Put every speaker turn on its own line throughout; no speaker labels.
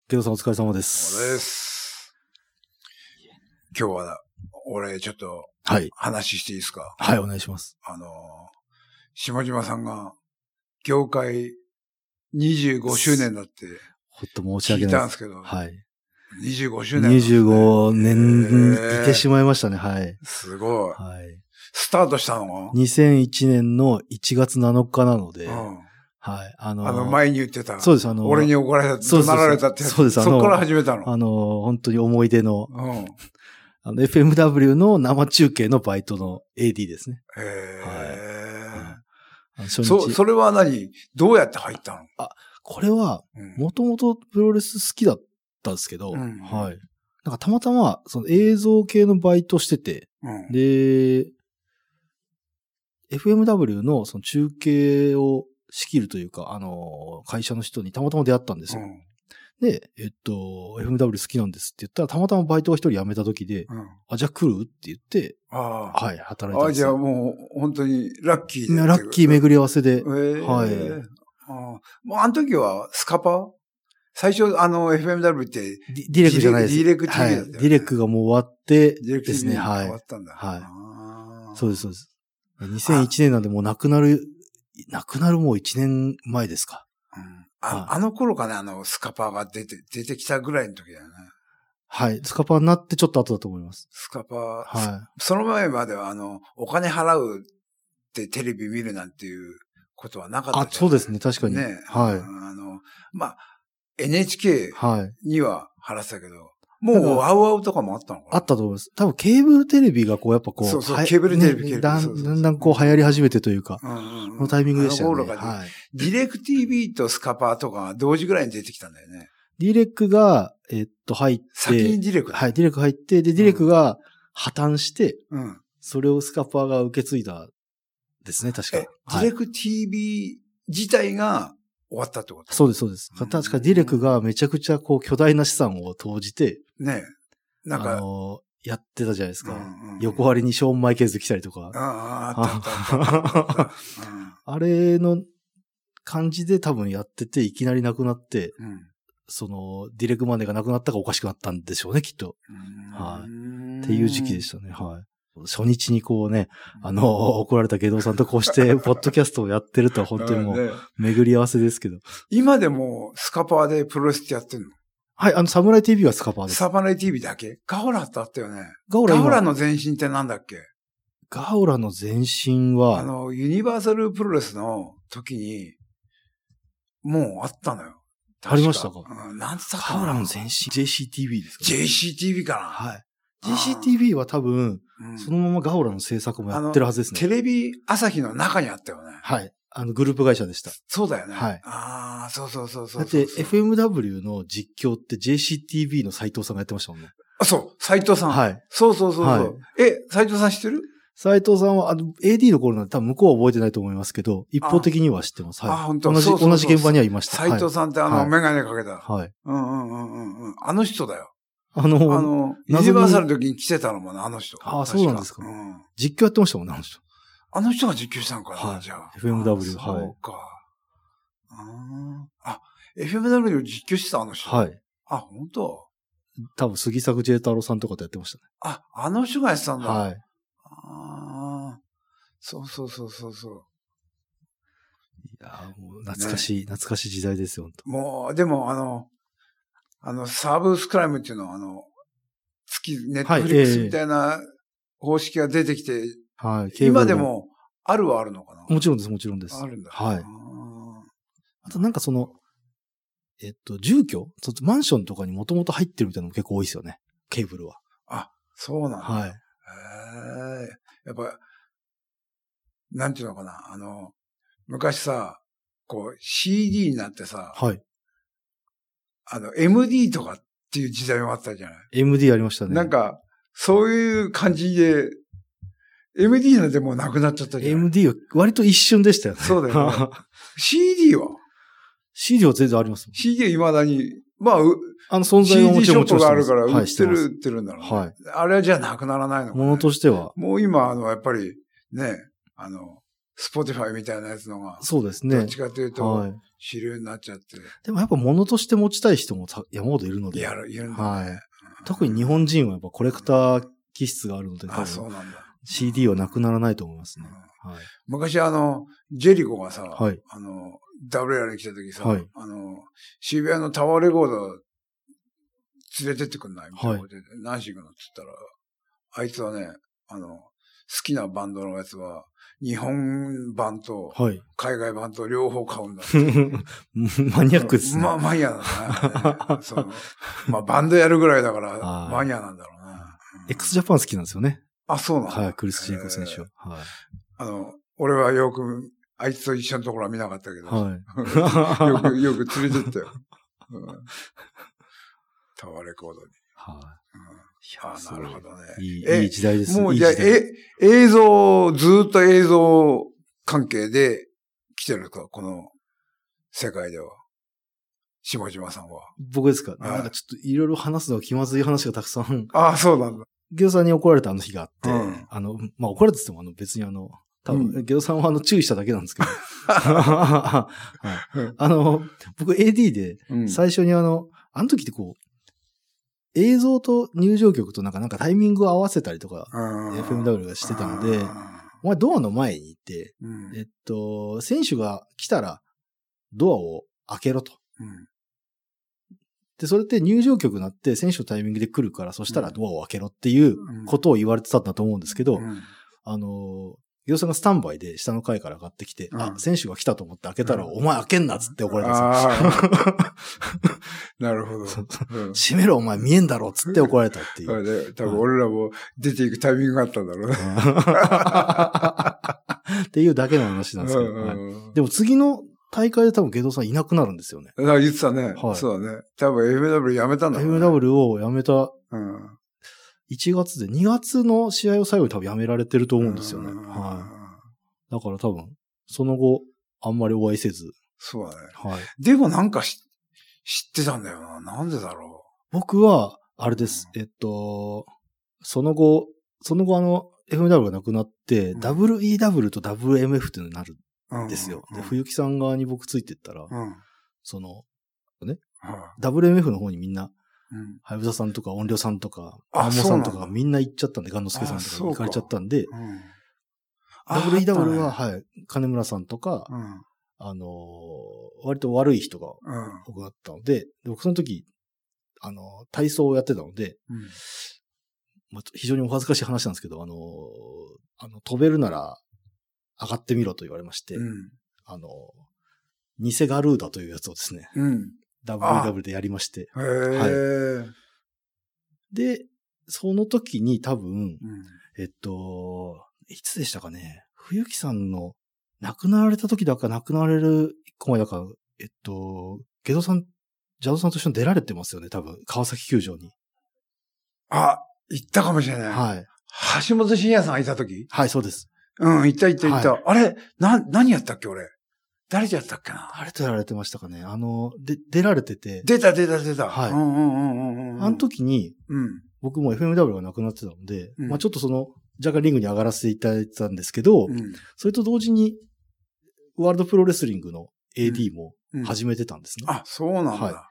ケドさんお疲れ様で
そうで
す。
す。今日は、俺ちょっと、
はい。
話していいですか？
はい、お願いします。
下島さんが、業界25周年だって、
ほっと申し訳ないです。
聞いたんですけど、
はい。
25周年なんですね。
25年いてしまいましたね、はい。
すごい。
はい。
スタートしたのが
2001年の1月7日なので、はい。
前に言ってた。
そうです、
俺に怒られた、怒鳴られたってやつ。
そうです、
そこから始めたの。
本当に思い出の、FMW の生中継のバイトの AD ですね。
はい。それはどうやって入ったの？
これは、もともとプロレス好きだったんですけど、はい。なんかたまたま、その映像系のバイトしてて、で、FMW のその中継を仕切るというか、会社の人にたまたま出会ったんですよ。で、FMW 好きなんですって言ったら、たまたまバイトが一人辞めた時で、じゃあ来るって言って、はい、働いたんです。
じゃあもう、本当にラッキーで。
ラッキー巡り合わせで、はい。
もうあの時はスカパー？最初、FMW って、
ディレクじゃないです。
ディレク TV だったよね。
ディレクがもう終わってですね、
はい。終わったんだ。
はい。そうです、そうです。2001年なんでもう亡くなるもう1年前ですか。
あの頃かね、スカパーが出てきたぐらいの時だよね。
はい。スカパーになってちょっと後だと思います。
スカパー。
はい。
その前まではお金払うってテレビ見るなんていうことはなかったじゃない。
そうですね、確かに。
ね。
はい。
NHK には払ってたけど、もうワウワウとかもあったのかな？
あったと思います。多分ケーブルテレビがやっぱ
そう、ケーブルテレビ、
だんだん流行り始めてというか、このタイミングでしたよね。
はい。ディレク TV とスカパーとか同時ぐらいに出てきたんだよね。
ディレクが、入って。
先にディレクだ。
はい、ディレク入って、で、ディレクが破綻して、それをスカパーが受け継いだですね、確か。
ディレク TV 自体が終わったってこと？
そうです、そうです。確かディレクがめちゃくちゃ巨大な資産を投じて、
ねえ。なんか、
やってたじゃないですか。横張りにショーン・マイケルズ来たりとか。あれの感じで多分やってて、いきなりなくなって、ディレクマネーがなくなったかおかしくなったんでしょうね、きっと。はい。っていう時期でしたね、はい。初日に怒られたゲドさんとこうして、ポッドキャストをやってるとは本当にもう、巡り合わせですけど。
今でもスカパーでプロレスってやってんの？
はい、サムライ TV はスカパーです。
サムライ TV だけ？ガオラってあったよね。ガオラの前身ってなんだっけ？
ガオラの前身は、
ユニバーサルプロレスの時に、もうあったのよ。
ありましたか？
なんつったかな。
ガオラの前身 JCTV ですか？
JCTV かな。
はい。JCTV は多分、そのままガオラの制作もやってるはずですね。
テレビ朝日の中にあったよね。
はい。グループ会社でした。
そうだよね。
はい。
そう。
だって FMW の実況って JCTV の斉藤さんがやってましたもんね。
そう、斉藤さん。
はい。
そう。斉藤さん知ってる？
斉藤さんは、AD の頃なんで多分向こうは覚えてないと思いますけど、一方的には知ってます。はい。
本当。
同じ現場にはいました。
斉藤さんってメガネかけた。
はい。
あの人だよ。ユニバーサルの時に来てたのもね、あの人。
そうなんですか。実況やってましたもんね、あの人。
あの人が実況したのかな、じゃあ。
FMW、はい。
そうか。FMW 実況してたあの人。
はい。
本当？
多分、杉作 J 太郎さんとかとやってましたね。
あの人がやってたんだ。
はい。
そう。
いやもう懐かしい時代ですよ、本当。
もう、でもサーブスクライムっていうのはネットフリックスみたいな方式が出てきて、
はい。
今でもあるはあるのかな？
もちろんです。
あるんだ。
はい。あとなんか住居マンションとかにもともと入ってるみたいなのも結構多いですよね。ケーブルは。
そうなんだ。
はい。
やっぱ、なんていうのかな。昔さ、CD になってさ、
はい。
MD とかっていう時代もあったじゃない。
MD ありましたね。
なんか、そういう感じで、MD なんてもうなくなっちゃったじゃない。
MD は割と一瞬でしたよね。
そうだよね。CD は
?CD は全然あります。
CD は未だに、
存在はもちろん
CD ショップがあるから売ってるんだろうね。
はい。
あれはじゃあなくならないのかな。
ものとしては。
もう今、やっぱり、ね、 スポティファイみたいなやつのが。
そうですね。
どっちかというと、
はい。
主流になっちゃって。
でもやっぱ物として持ちたい人も山ほどいるので。
いるんだね。
はい。特に日本人はやっぱコレクター気質があるので、
そうなんだ。
CD はなくならないと思いますね。はい。
昔ジェリコがさ、
はい。
WR に来た時さ、
はい。
渋谷のタワーレコード連れてってくんないみたいなことで、何し行くのって言ったら、あいつはね、好きなバンドのやつは、日本版と、海外版と両方買うんだって。
マニアックですね。
マニアなんだね。バンドやるぐらいだから、マニアなんだろうな。
x ジャパン好きなんですよね。
あ、そうなんだ。
はい、クリス・ジェリコ選手は。はい。
俺はよく、あいつと一緒のところは見なかったけど。
はい。
よく連れてったよ。タワーレコードに。
はい。
なるほどね。
いい時代ですね。
もうじゃあ、映像、ずっと映像関係で来てるか、この世界では。下島さんは。
僕ですか？なんかちょっといろいろ話すのが気まずい話がたくさん。
そうなんだ。
ゲドさんに怒られた日があって、怒られてても別に多分、ゲドさんは注意しただけなんですけど。はい、僕 AD で、最初にあの時って映像と入場曲となんかタイミングを合わせたりとか、FMW がしてたので、お前ドアの前に行って、選手が来たらドアを開けろと。で、それって入場曲になって選手のタイミングで来るから、そしたらドアを開けろっていうことを言われてたんだと思うんですけど、ゲドさんがスタンバイで下の階から上がってきて、選手が来たと思って開けたら、お前開けんなっつって怒られたんですよ。
なるほど。
閉めろお前見えんだろっつって怒られたっていう。
多分俺らも出ていくタイミングがあったんだろう
ね。っていうだけの話なんですけど。でも次の大会で多分ゲドさんいなくなるんですよね。
言ってたね。そうだね。多分 FMW やめたんだろうね。
FMW をやめた。1月で、2月の試合を最後に多分やめられてると思うんですよね。はい。だから多分、その後、あんまりお会いせず。
そうだね。
はい。
でもなんか知ってたんだよな。なんでだろ
う。僕は、あれです。その後FMW がなくなって、WEW と WMF っていうのになるんですよ。で、冬木さん側に僕ついてったら、WMF の方にみんな、はやぶささんとか、音量さんとか、アンモさんとかみんな行っちゃったんで、ガンノスケさんとか行かれちゃったんで、WEW は、はい、金村さんとか、割と悪い人が多くなったので、僕その時、体操をやってたので、非常にお恥ずかしい話なんですけど、飛べるなら上がってみろと言われまして、偽ガルーダというやつをですね、WW でやりまして。はい。で、その時に多分、いつでしたかね、冬木さんの亡くなられた時だか亡くなられる一個前だか、ゲドさん、ジャドさんと一緒に出られてますよね、多分、川崎球場に。
行ったかもしれない。
はい。
橋本真也さんがいた時？
はい、そうです。
行った。はい、あれ何やったっけ俺。誰とやったっけな？
誰とやられてましたかね？出られてて。
出た。
はい。あの時に、僕も FMW がなくなってたので、ちょっと若干リングに上がらせていただいてたんですけど、それと同時に、ワールドプロレスリングの AD も始めてたんですね。
そうなんだ。
はい。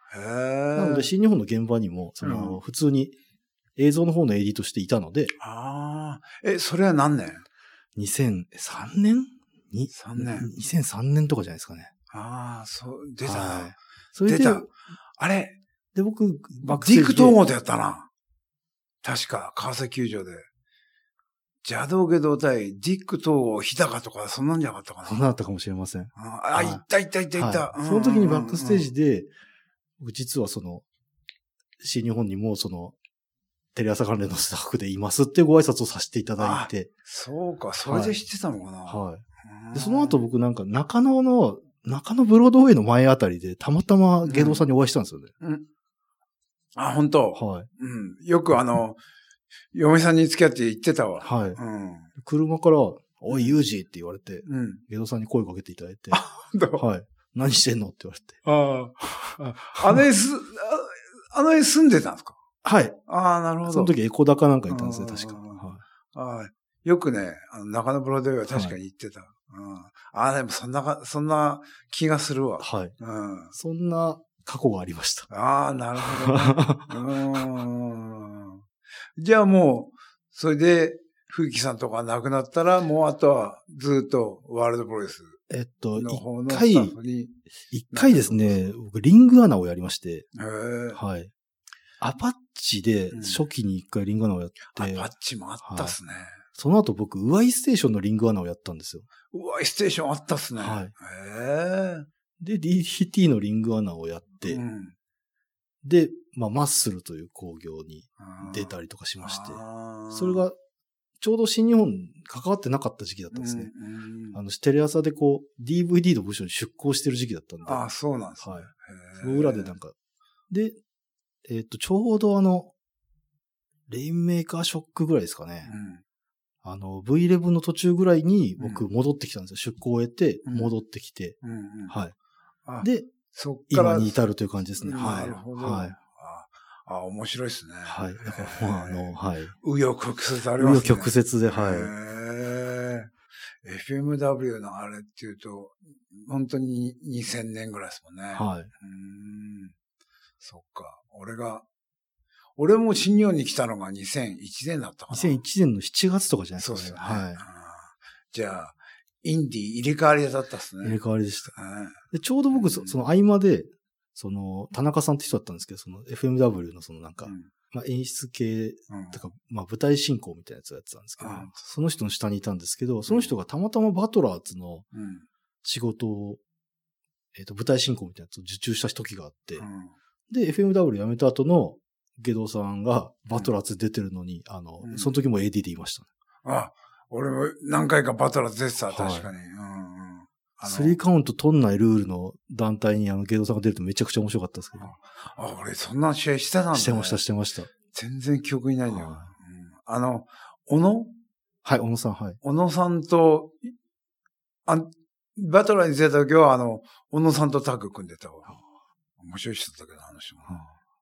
なので、新日本の現場にも、普通に映像の方の AD としていたので。
それは何年？
2003年
3年。
2003年とかじゃないですかね。
出たな。はい、
それで、
あれ
で、僕、
ディック統合でやったな。確か、川崎球場で。邪道下道対ディック統合日高とか、そんなんじゃなかったかな。
そんなだったかもしれません。
行った。はい、
その時にバックステージで、僕実は新日本にもテレ朝関連のスタッフでいますっていうご挨拶をさせていただいて。
そうか、それで知ってたのかな。
はい。で、その後僕なんか中野ブロードウェイの前あたりでたまたまゲドさんにお会いしたんですよね。
本当？
はい。
よく嫁さんに付き合って行ってたわ。
はい。車から、おい、ユージって言われて、ゲドさんに声かけていただいて。はい。何してんのって言われて。
あの絵住んでたんですか？
はい。
なるほど。
その時エコダかなんかいたんですね、確か。
よくね、中野ブロードウェイは確かに行ってた。 でもそんな気がするわ。
はい。
うん。
そんな過去がありました。
なるほどね。じゃあもう、それで、冬木さんとか亡くなったら、もうあとはずっとワールドプロレスの方のスタッフに。
一回ですね、僕リングアナをやりまして。はい。アパッチで初期に一回リングアナをやって。
アパッチもあったっすね。
その後僕、ウワイステーションのリングアナをやったんですよ。
ウワイステーションあったっすね。
はい。で、DDT のリングアナをやって、で、マッスルという興行に出たりとかしまして、それがちょうど新日本関わってなかった時期だったんですね。テレ朝でDVD の部署に出向してる時期だったんで。
そうなんですね。はい。
その裏でで、ちょうどレインメーカーショックぐらいですかね。V11 の途中ぐらいに僕戻ってきたんですよ。出向を終えて、戻ってきて。はい。で、今に至るという感じですね。はい。なるほど。はい。
面白いですね。
はい。だからはい。
紆余曲折ありますね。
紆余曲折で、はい。
FMW のあれっていうと、本当に2000年ぐらいですもんね。
はい。
そっか。俺も新日本に来たのが2001年だったかな。
2001年の7月とかじゃないですかね。
そうですよね。
はい。
じゃあ、インディ入れ替わりだったっすね。
入れ替わりでした。でちょうど僕、その合間で、田中さんって人だったんですけど、FMW の演出系とか、舞台進行みたいなやつをやってたんですけど、その人の下にいたんですけど、その人がたまたまバトラーズの仕事を、舞台進行みたいなやつを受注した時があって、で、FMW 辞めた後のゲドさんがバトラーズ出てるのに、その時も AD でいましたね。
俺も何回かバトラーズ出てた、確かに。
3カウント取んないルールの団体にゲドさんが出るとめちゃくちゃ面白かったですけど。
俺そんな試合してたんだね。
してました。
全然記憶にないんだよ。小野
はい、小野さん、はい。
小野さんと、バトラーに出た時は、小野さんとタッグ組んでたわ。面白い人だったけど、話も。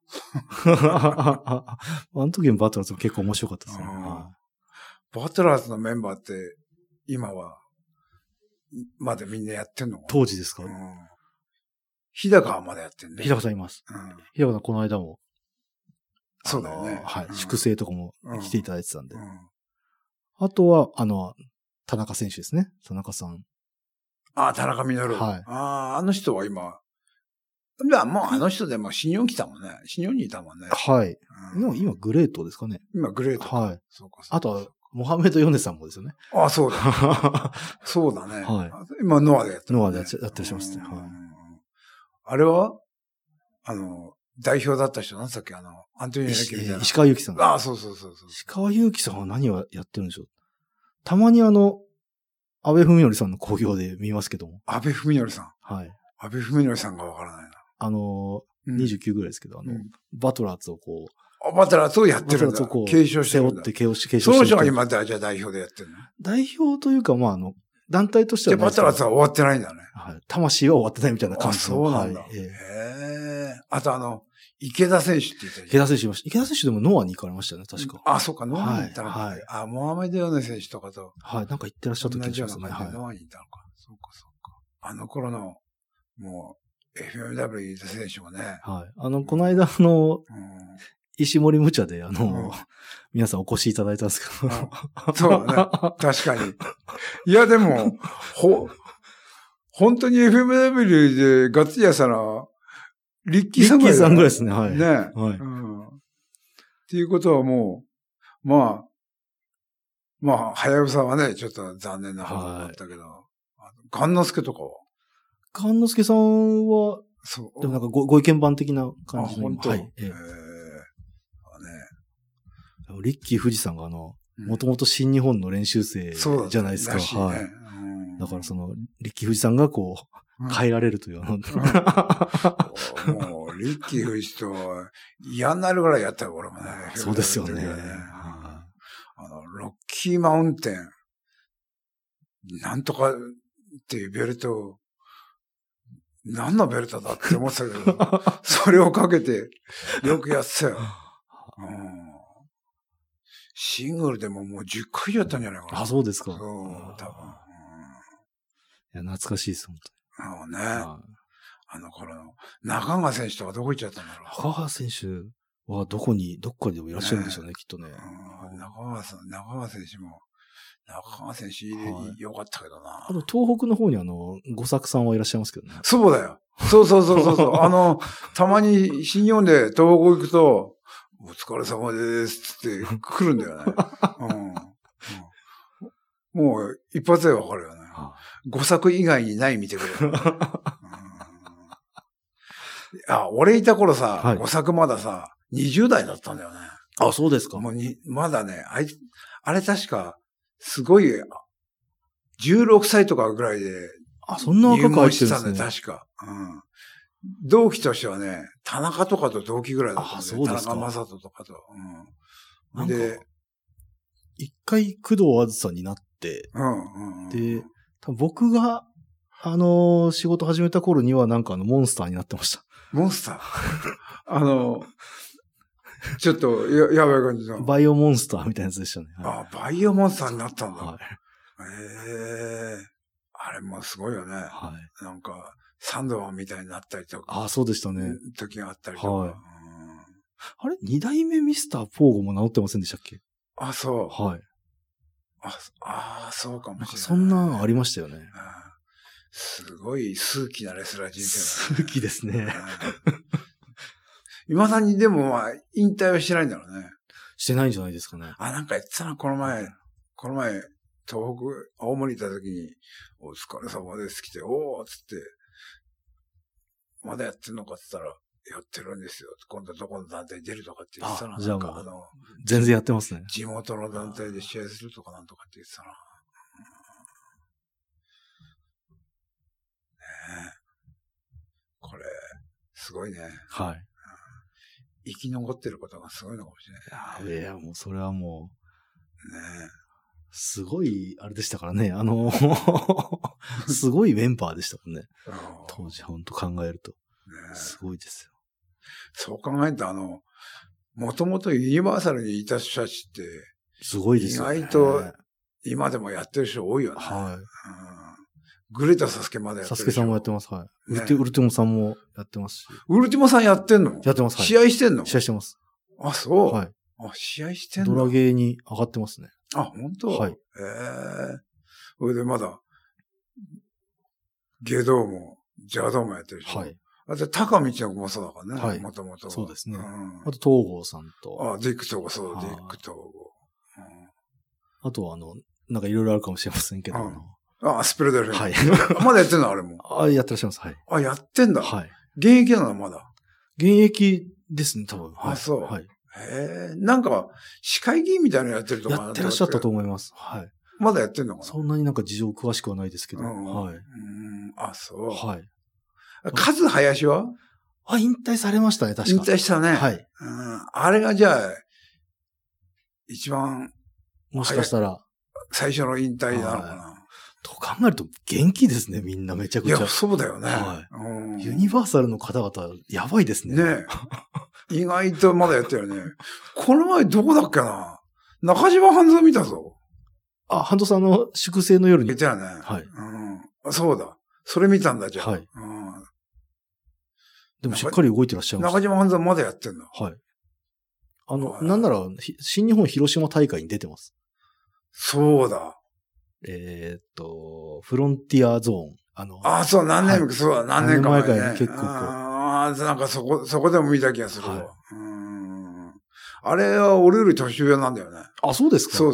あの時のバトラーズも結構面白かったですね。
バトラーズのメンバーって、今は、まだみんなやってんの？
当時ですか？
日高はまだやってんね。
日高さんいます。日高さんこの間も。
そうだよね。
はい。粛清とかも来ていただいてたんで。あとは、田中選手ですね。田中さん。
田中稔。はい。あの人は今、もうあの人でも新日本来たもんね。新日本にいたもんね。
はい。今グレートですかね。
今グレート。
はい。あとは、モハメド・ヨネさんもですよね。
そうだ。そうだね。
はい。
今、ノアでやってる。
ノアでやってらっしゃいますね。はい。
あれは代表だった人、なんだっけアントニオ猪木みたいな。
石川祐希さん。
そう。
石川祐希さんは何をやってるんでしょう？たまに安倍文則さんの興行で見ますけども。
安倍文則さん。
はい。
安倍文則さんがわからないな。
29ぐらいですけど、バトラーズを
バトラーズをやってるんだ。継承してるんだ。
継承して。
その人が今、じゃあ代表でやってるの？
代表というか、団体としては。
バトラーズは終わってないんだね。
はい。魂は終わってないみたいな感じ。
そうなんだ。あと池田選手って言ったじゃん。
池田選手いました。池田選手でもノアに行かれましたよね、確か。
そうか、ノアに行ったのか。はい。モハメド・ヨネ選手とかと。
はい、なんか行ってらっしゃった気がしますね。
はい。ノアに行ったのか。そうか。あの頃の、もう、FMW 選手もね。
はい。この間石森無茶で皆さんお越しいただいたんですけど。
そうだね。確かに。いや、でも、本当に FMW でガッツリやさら、リッキーさんぐらい。
リッキーさんぐらいですね、はい。
ね。はい。っていうことはもう、はやぶさはね、ちょっと残念なことだったけど、ガンノスケとかは？
ガンノスケさんは、そう。でもなんかご意見番的な感じの。
本当。はい。
リッキー富士さんがもともと新日本の練習生じゃないですか。はい。だからリッキー富士さんが変えられるという。
もう、リッキー富士と嫌になるぐらいやったよ、俺もね。
そうですよね。
ロッキーマウンテン、なんとかっていうベルト、何のベルトだって思ってたけど、それをかけてよくやってたよ。シングルでももう10回やったんじゃないかな。
そうですか。
そう、多分。
や、懐かしいです、本当に。
あの頃の、中川選手とかどこ行っちゃったんだろう。
中川選手はどっかでもいらっしゃるんでしょうね、きっとね。
中川選手も、中川選手良かったけどな。
東北の方に五作さんはいらっしゃいますけどね。
そうだよ。そう。たまに新日本で東北行くと、お疲れ様ですって来るんだよね。もう一発でわかるよね。5作以外にない見てくれる。俺いた頃さ、5作まださ、20代だったんだよね。
あ、そうですか。
まだね、あれ確か、すごい、16歳とかぐらいで、
そんな若く入ってるんですね。
確か。同期としてはね、田中とかと同期ぐらいだったんだよ。田中正人とかと。
で、一回工藤あずさになって、で、僕が、仕事始めた頃にはモンスターになってました。
モンスターちょっと、やばい感じの。
バイオモンスターみたいなやつでしたね。
バイオモンスターになったんだ。あれもすごいよね。なんか、サンドマンみたいになったりとか。
そうでしたね。
時があったりとか。
あれ二代目ミスターポーゴも治ってませんでしたっけ？
そう。
はい。
そうかもしれない。
そんなありましたよね。
すごい数奇なレスラー人生
数奇ですね。
未だにでも引退はしてないんだろうね。
してないんじゃないですかね。
なんか言ってたな、この前、東北、青森行った時に、お疲れ様です来て、おーっつって、まだやってんのかって言ったら、やってるんですよ。今度どこの団体出るとかって言ってたな。
じゃあ全然やってますね。
地元の団体で試合するとかなんとかって言ってたな。これ、すごいね。生き残ってることがすごいのかもしれない。
いや、もうそれはも
う。
すごい、あれでしたからね。すごいメンバーでしたもんね。当時、本当考えると。すごいですよ。
そう考えると、もともとユニバーサルにいた人たちって、
すごいですよね。
意外と、今でもやってる人多いよね。グレタサスケまでやってる。
サスケさんもやってます。ウルティモさんもやってますし。
ウルティモさんやってんの？
やってます。
試合してんの？
試合してます。
そう。試合してんの？
ドラゲーに上がってますね。
本当？それでまだ、ゲドウも、ジャドウもやってるし。あと、高道の子もそうだからね。もともと。
そうですね。あと、東郷さんと。
ディック東郷、そう、ディック東郷。
あとは、なんかいろいろあるかもしれませんけど。
スプレデルフィン。まだやってんのあれも。
やってらっしゃいます。
やってんだ。現役なのまだ。
現役ですね、多分。
そう。なんか、市会議員みたいなのやってるとか。
やってらっしゃったと思います。
まだやってんのかな？
そんなになんか事情詳しくはないですけど。
そう。カズ林は？
引退されましたね、確か。
引退したね。あれがじゃあ、一番、
もしかしたら。
最初の引退なのかな。
と考えると元気ですね、みんなめちゃくちゃ。
いや、そうだよね。
ユニバーサルの方々、やばいですね。
ね意外とまだやってるね。この前どこだっけな？中島半蔵見たぞ。
半蔵さんの粛清の夜に。
見たよね。そうだ。それ見たんだ、じゃあ。
でもしっかり動いてらっしゃいます。
中島半蔵まだやってんだ。
なんなら、新日本広島大会に出てます。
そうだ。
フロンティアゾーン。
そう、何年か前ね。
結構
なんかそこでも見た気がするわ。あれは俺より年上なんだよね。
そうですか？
そう。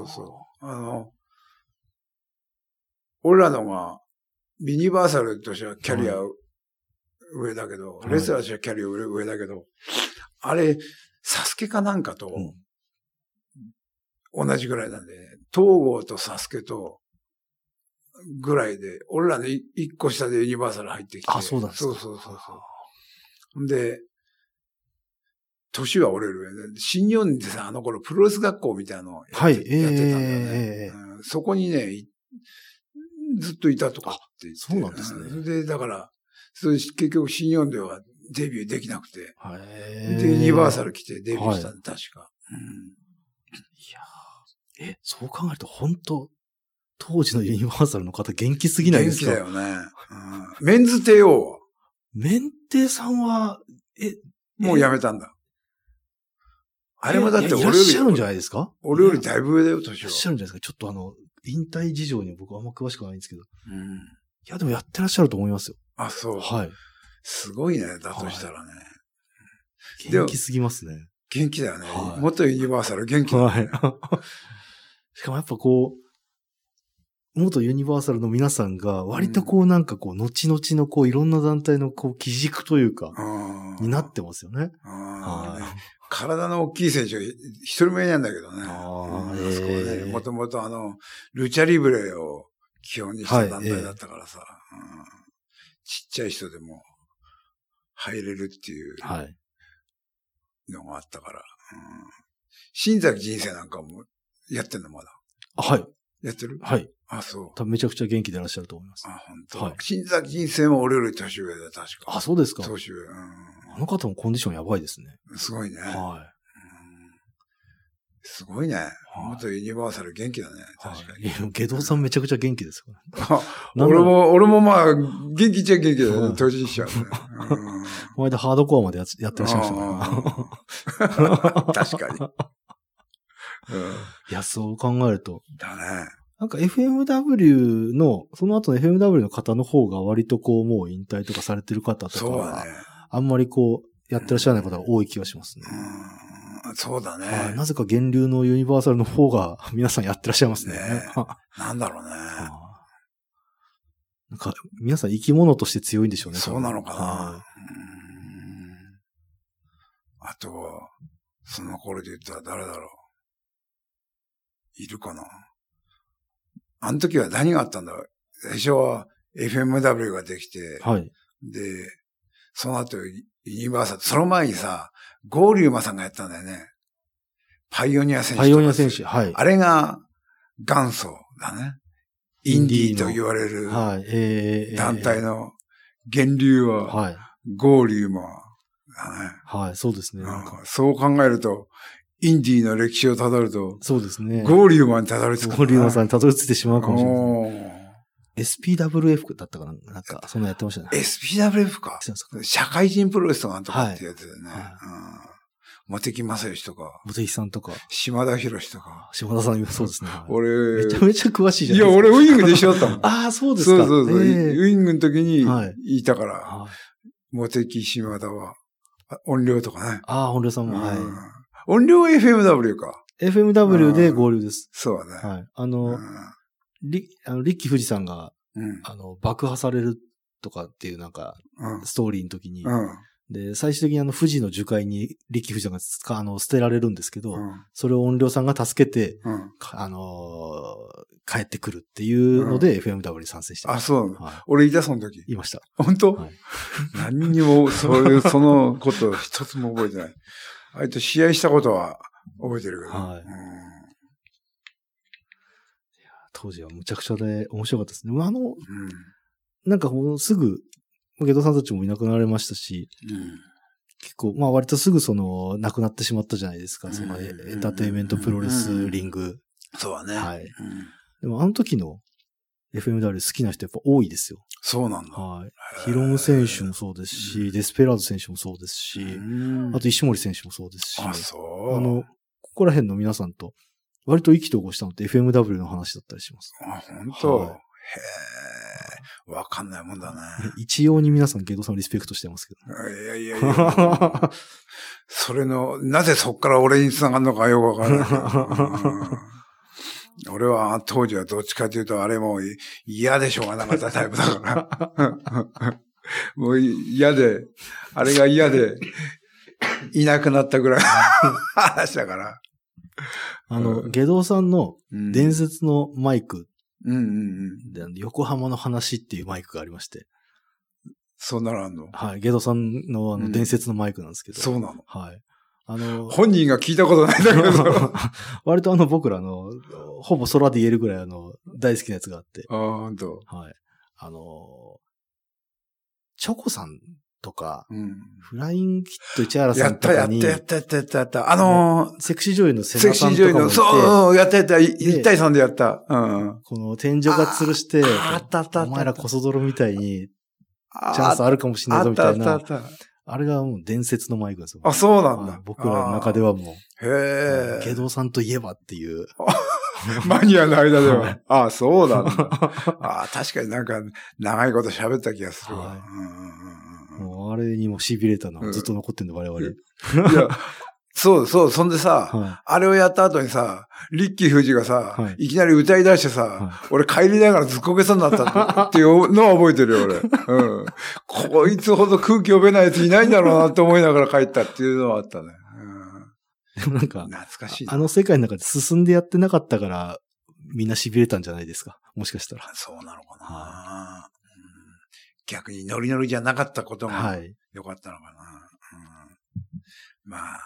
俺らのが、ユニバーサルとしてはキャリア上だけど、レスラーとしてはキャリア上だけど、あれ、サスケかなんかと、同じぐらいなんで、東郷とサスケと、ぐらいで、俺らの一個下でユニバーサル入ってきて。
そうなんですか。
そう。で、年は俺より上で、新日本ってさ、あの頃プロレス学校みたいなのをやってたんだよね。そこにね、ずっといたとかって言って。
そうなんですね。
で、だから、結局新日本ではデビューできなくて。で、ユニバーサル来てデビューしたんで、確か。
そう考えると本当当時のユニバーサルの方元気すぎないですか？
元気だよね。メンズ帝王は
メンテさんは、
もうやめたんだ。あれもだって
いらっしゃるんじゃないですか？
俺よりだいぶ上だよ、年は。
いらっしゃるんじゃないですか？ちょっと引退事情に僕はあんま詳しくないんですけど。いや、でもやってらっしゃると思いますよ。
あ、そう。
はい。
すごいね、だとしたらね。
元気すぎますね。
元気だよね。元ユニバーサル元気だね。
しかもやっぱこう、元ユニバーサルの皆さんが割とこうなんかこう、後々のこういろんな団体のこう基軸というか、になってますよね。
体の大きい選手が一人もいないんだけどね。もともとルチャリブレを基本にした団体だったからさ、ちっちゃい人でも入れるっていうのがあったから。新崎人生なんかもやってんのまだ。
はい。
やってる？
はい。
あ、そう。
多分めちゃくちゃ元気でいらっしゃると思います。
あ、本当。はい。新崎人生も俺より年上だ、確か。
あ、そうですか。
年上。
あの方もコンディションやばいですね。
すごいね。
はい。
すごいね。元ユニバーサル元気だね。確かに。
下道さんめちゃくちゃ元気ですよ。
俺もまあ、元気っちゃ元気だよね。当事者ね。
この間ハードコアまでやってらっしゃいました
から。確かに。
いや、そう考えると。
だね。
なんか FMW の、その後の FMW の方の方が割とこうもう引退とかされてる方とかは、あんまりこう、やってらっしゃらない方が多い気がしますね。
そうだね。
なぜか源流のユニバーサルの方が皆さんやってらっしゃいますね。
なんだろうね。
なんか皆さん生き物として強いんでしょうね。
そうなのかな。あとは、その頃で言ったら誰だろう。いるかな。あの時は何があったんだろう。最初は FMW ができて、
はい。
で、その後ユニバーサル、その前にさ、ゴーリューマさんがやったんだよね。パイオニア選手。
パイオニア選手、はい。
あれが元祖だね。インディーと言われる団体の源流はゴーリューマだね。
はい、そうですね。
そう考えると、インディーの歴史をたどると、
そうですね。
ゴーリューマにたどり着く。
ゴーリューマさんにたどり着いてしまうかもしれないですね。SPWF だったかな、なんか、そんなやってましたね。
SPWF か。社会人プロレスとかとかってやつだよね。茂木正義とか。
茂木さんとか。
島田博士とか。
島田さん、そうですね。
俺、
めちゃめちゃ詳しいじゃない
ですか。いや、俺ウィングで一緒だったもん。
ああ、そうですか。
そう。ウィングの時にいたから。茂木島田は。音量とかね。
ああ、音量さんも、はい。
音量 FMW か。
FMW で合流です。
そうだね。
はい。リッキー富士さんが、爆破されるとかっていうなんか、ストーリーの時に、で、最終的に富士の樹海にリッキー富士さんが捨てられるんですけど、それを音量さんが助けて、帰ってくるっていうので、FMW に参戦してました。
あ、そうなの。俺いた、その時。
いました。
本当？何にも、そのこと一つも覚えてない。あいつ試合したことは覚えてるけど。はい。
当時はむちゃくちゃで面白かったですね。なんかすぐ、ゲドさんたちもいなくなられましたし、結構、割とすぐ亡くなってしまったじゃないですか。そのエンターテインメントプロレスリング。
そうだね。
はい。でもあの時の FMW 好きな人やっぱ多いですよ。
そうなんだ。
はい。ヒロム選手もそうですし、デスペラード選手もそうですし、あと石森選手もそうですし、
あ、そう。
ここら辺の皆さんと割と意気投合したのって FMW の話だったりします。
あ、本当。へえ。わかんないもんだね。
一様に皆さんゲドさんリスペクトしてますけど。
いや。それの、なぜそっから俺に繋がるのかよくわからない。俺は当時はどっちかというとあれも嫌でしょうがなかったタイプだから。もう嫌で、あれが嫌で、いなくなったぐらい話だから。
ゲドさんの伝説のマイク。
で
横浜の話っていうマイクがありまして。
そんなのあんの？
はい。ゲドさんの伝説のマイクなんですけど。
そうなの？
はい。
本人が聞いたことないんだけど。
割と僕らほぼ空で言えるぐらい大好きなやつがあって。
ああ、ほんと。
はい。チョコさんとか、
うん。
フライングキット市原さんとかに。
やった。
セクシー女優の瀬名さんとかもいて。セクシー女優の、
そう、やった。1対3でやった。うん。
この天井が吊るして、お前らコソ泥みたいに、チャンスあるかもしれないぞみたいな。あれがもう伝説のマイクですよ。
あ、そうなんだ。
僕らの中ではもう。
へぇ
下道さんといえばっていう。
マニアの間では。あ、そうなんだ。確かになんか長いこと喋った気がするわ。
もうあれにも痺れたのずっと残ってんの、我々。い
や、そう。そんでさ、あれをやった後にさ、リッキー富士がさ、いきなり歌い出してさ、俺帰りながらずっこけそうになったっていうのは覚えてるよ、俺。こいつほど空気読めないやついないんだろうなって思いながら帰ったっていうのはあったね。
でもなんか、
懐かしいな。
あの世界の中で進んでやってなかったから、みんな痺れたんじゃないですか。もしかしたら。
そうなのかな。逆にノリノリじゃなかったことが良かったのかな。まあ、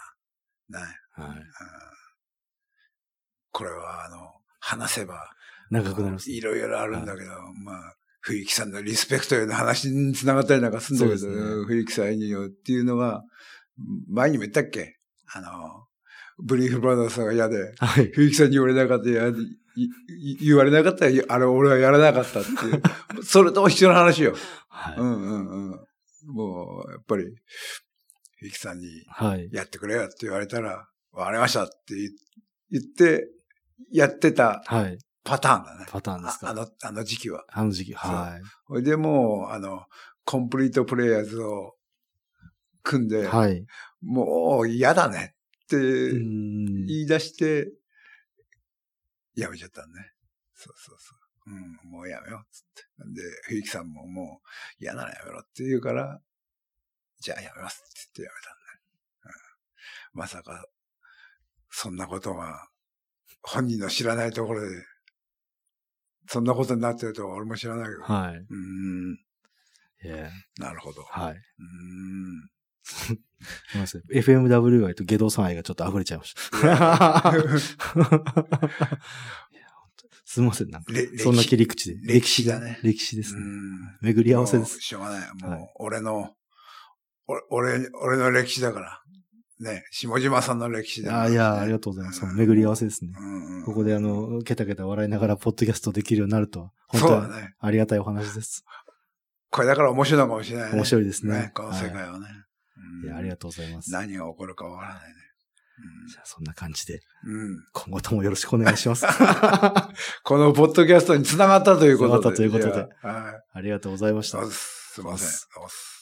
これは話せば、
長くなります。
いろいろあるんだけど、まあ、冬木さんのリスペクトへの話に繋がったりなんかするんだけど、冬木さんによっていうのが、前にも言ったっけ？ブリーフブラザーズが嫌で、冬木さんに言われなかった言われなかったら、俺はやらなかったっていう、それとも一緒の話よ。もう、やっぱり、冬木さんに、やってくれよって言われたら、わかりましたって言って、やってた、パターンだね。
パターンですか。
あの時期は。
あの時期、はい。
それでもう、コンプリートプレイヤーズを組んで、もう嫌だねって言い出して、やめちゃったんね。そう。もうやめようっつって。で、冬木さんももう嫌ならやめろって言うから、じゃあやめますって言ってやめたんだ。まさか、そんなことが、本人の知らないところで、そんなことになってるとは俺も知らないけど。なるほど。
すみません。FMW 愛と下道さん愛がちょっと溢れちゃいました。すみません、なんか。そんな切り口で。
歴史だね。
歴史ですね。巡り合わせです。
しょうがない。もう、俺の歴史だから。ね、下島さんの歴史だから、
いや、ありがとうございます。巡り合わせですね。ここでケタケタ笑いながらポッドキャストできるようになるとは、本当にありがたいお話です。
これだから面白いのかもしれないね。
面白いですね。
この世界はね。
いや、ありがとうございます。
何が起こるかわからないね。
じゃあ、そんな感じで。今後ともよろしくお願いします。
このポッドキャストに繋がったということで。
繋がったということで。ありがとうございました。
すいません。